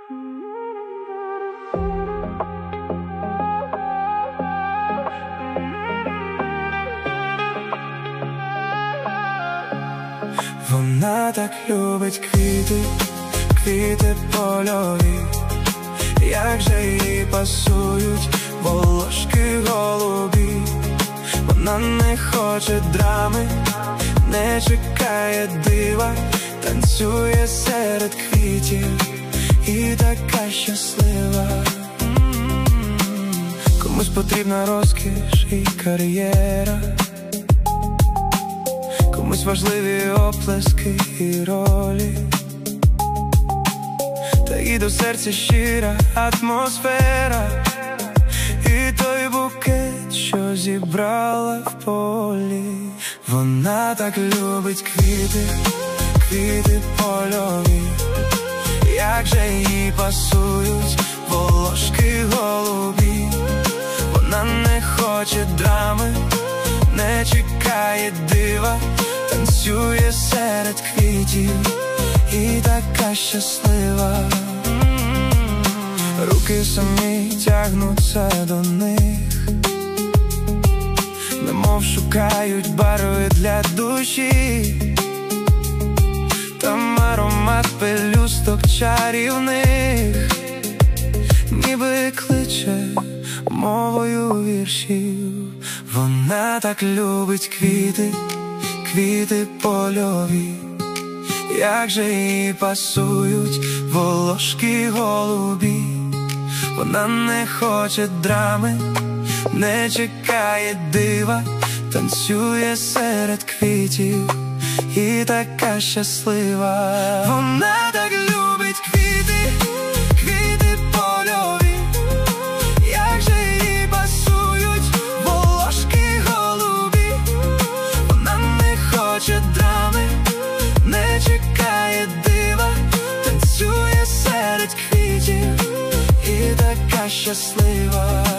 Вона так любить квіти, квіти польові, як же їй пасують волошки голубі. Вона не хоче драми, не чекає дива, танцює серед квітів і така щаслива. Комусь потрібна розкіш і кар'єра, комусь важливі оплески і ролі, та їй до серця щира атмосфера і той букет, що зібрала в полі. Вона так любить квіти, квіти польові, як же їй пасують волошки голубі. Вона не хоче драми, не чекає дива, танцює серед квітів і така щаслива. Руки самі тягнуться до них, немов шукають барви для душі. Там аромат пелюсток чарівних, ніби кличе мовою віршів. Вона так любить квіти, квіти польові, як же їй пасують волошки голубі. Вона не хоче драми, не чекає дива, танцює серед квітів і така щаслива. Вона так любить квіти, квіти польові, як же їй пасують волошки голубі. Вона не хоче драми, не чекає дива, танцює серед квітів і така щаслива.